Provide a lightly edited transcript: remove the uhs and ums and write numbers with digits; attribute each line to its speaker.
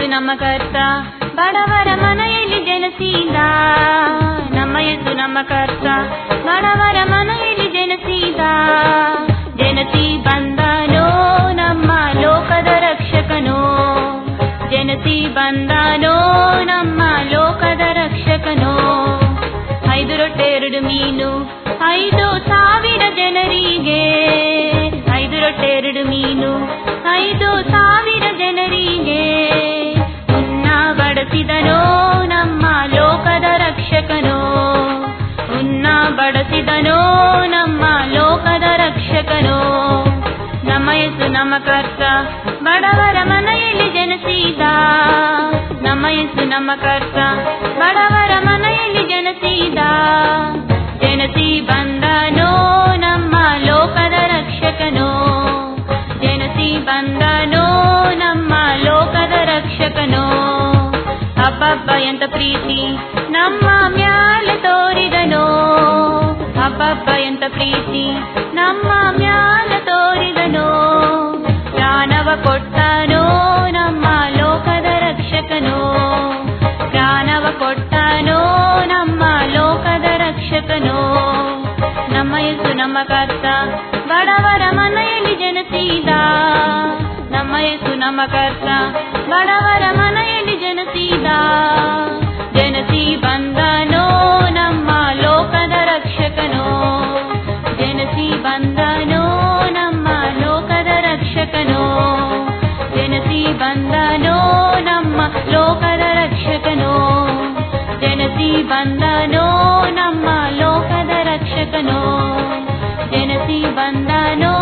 Speaker 1: ನಮ್ಮ ಕರ್ತ ಬಡವರ ಮನೆಯಲ್ಲಿ ಜನಿಸಿದ. ನಮ್ಮ ಯೇಸು ನಮ್ಮ ಕರ್ತ ಬಡವರ ಮನೆಯಲ್ಲಿ ಜನಿಸಿದ. ಜನಿಸಿ ಬಂದನೋ ನಮ್ಮ ಲೋಕದ ರಕ್ಷಕನೋ. ಜನಿಸಿ ಬಂದನೋ ನಮ್ಮ ಲೋಕದ ರಕ್ಷಕನೋ. 5 ರೊಟ್ಟೆ 2 ಮೀನು 5,000 ಜನರಿಗೆ. 5 ರೊಟ್ಟೆ 2 ಮೀನು 5,000 ಜನರಿಗೆ ಉಣ್ಣ ಬಡಿಸಿದನೋ ನಮ್ಮ ಲೋಕದ ರಕ್ಷಕನೋ. ಉಣ್ಣ ಬಡಿಸಿದನೋ ನಮ್ಮ ಲೋಕದ ರಕ್ಷಕನೋ. ನಮ್ಮ ಯೇಸು ನಮ್ಮ ಕರ್ತ ಬಡವರ ಮನೆಯಲ್ಲಿ ಜನಿಸಿದ. ನಮ್ಮ ಯೇಸು ನಮ್ಮ ಕರ್ತ ಬಡವರ ಮನೆಯಲ್ಲಿ ಜನಿಸಿದ. ಜನಿಸಿ ಬಂದನೋ ನಮ್ಮ ಲೋಕದ ರಕ್ಷಕನೋ. ಜನಿಸಿ ಬಂದನೋ ನಮ್ಮ ಲೋಕದ ರಕ್ಷಕನೋ. ಹಬ್ಬಬ್ಬ ಎಂತ ಪ್ರೀತಿ ನಮ್ಮ ಮ್ಯಾಲೆ ತೋರಿದನೋ. ಹಬ್ಬಬ್ಬ ಎಂತ ಪ್ರೀತಿ ನಮ್ಮ ಮ್ಯಾಲೆ ತೋರಿದನೋ. ಪ್ರಾಣವ ಕೊಟ್ಟನೋ ನಮ್ಮ ಲೋಕದ ರಕ್ಷಕನೋ. ಪ್ರಾಣವ ಕೊಟ್ಟನೋ ನಮ್ಮ ಲೋಕದ ರಕ್ಷಕನೋ. ನಮ್ಮ ಯೇಸು ನಮ್ಮ ಕರ್ತ ಬಡವರ ಮನೆಯಲ್ಲಿ ಜನಿಸಿದ. ನಮ್ಮ ಯೇಸು ನಮ್ಮ ಕರ್ತ ಬಡವರ ಮನೆಯಲ್ಲಿ ಜನಿಸಿದ. ಜನಿಸಿ ಬಂದನೋ ನಮ್ಮ ಲೋಕದ ರಕ್ಷಕನೋ. ಜನಿಸಿ ಬಂದನೋ ನಮ್ಮ ಲೋಕದ ರಕ್ಷಕನೋ. ಜನಿಸಿ ಬಂದನೋ ನಮ್ಮ ಲೋಕದ ರಕ್ಷಕನೋ. ಜನಿಸಿ ಬಂದನೋ ನಮ್ಮ ಲೋಕದ ರಕ್ಷಕನೋ. ಜನಿಸಿ ಬಂದನೋ